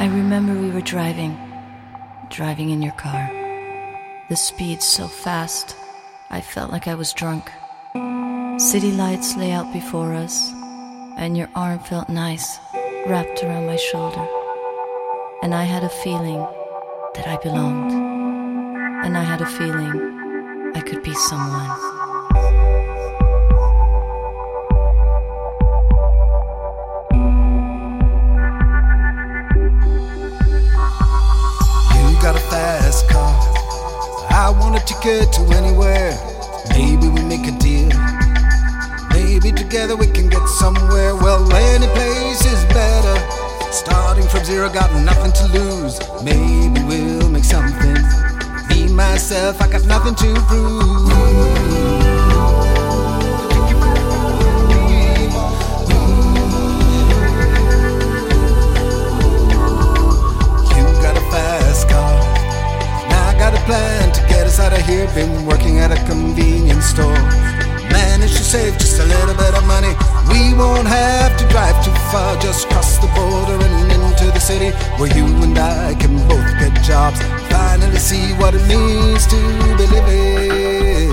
remember we were driving in your car. The speed so fast, I felt like I was drunk. City lights lay out before us, and your arm felt nice, wrapped around my shoulder. And I had a feeling that I belonged. And I had a feeling I could be someone. Got a fast car. I want a ticket to anywhere. Maybe we make a deal. Maybe together we can get somewhere. Well, any place is better. Starting from zero, got nothing to lose. Maybe we'll make something. Me, myself, I got nothing to prove. Plan to get us out of here. Been working at a convenience store. Managed to save just a little bit of money. We won't have to drive too far. Just cross the border and into the city, where you and I can both get jobs. Finally see what it means to be living.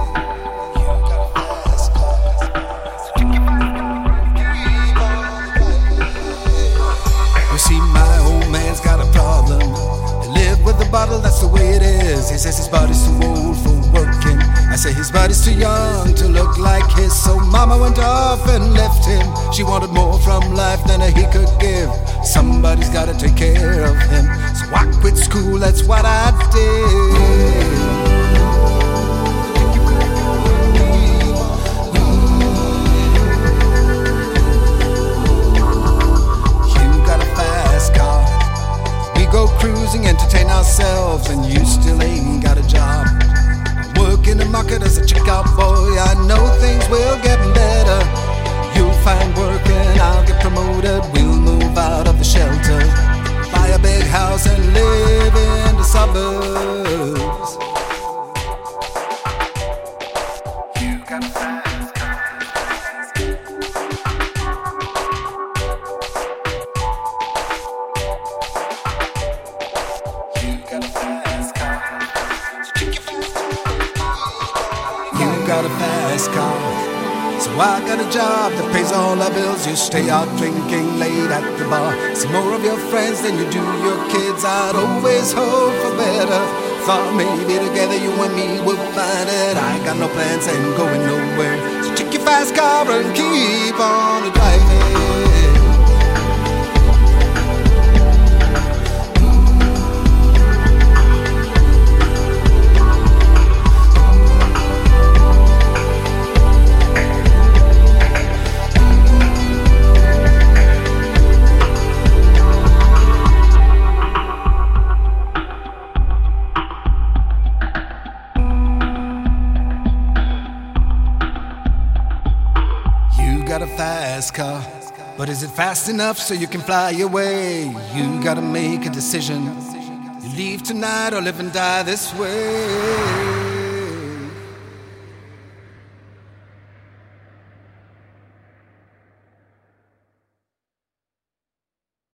You see, my old man's got a problem. With the bottle, that's the way it is. He says his body's too old for working. I say his body's too young to look like his. So mama went off and left him. She wanted more from life than he could give. Somebody's gotta take care of him. So I quit school, that's what I did. Cruising, entertain ourselves, and you still ain't got a job. I work in the market as a checkout boy. I know things will get better. You'll find work and I'll get promoted. We'll move out of the shelter, buy a big house and live in the suburbs. You got a got a fast car, so I got a job that pays all our bills. You stay out drinking late at the bar, see more of your friends than you do your kids. I'd always hope for better. Thought maybe together you and me would find it. I got no plans and going nowhere, so take your fast car and keep on driving. Got a fast car, but is it fast enough so you can fly away? You gotta make a decision. You leave tonight or live and die this way.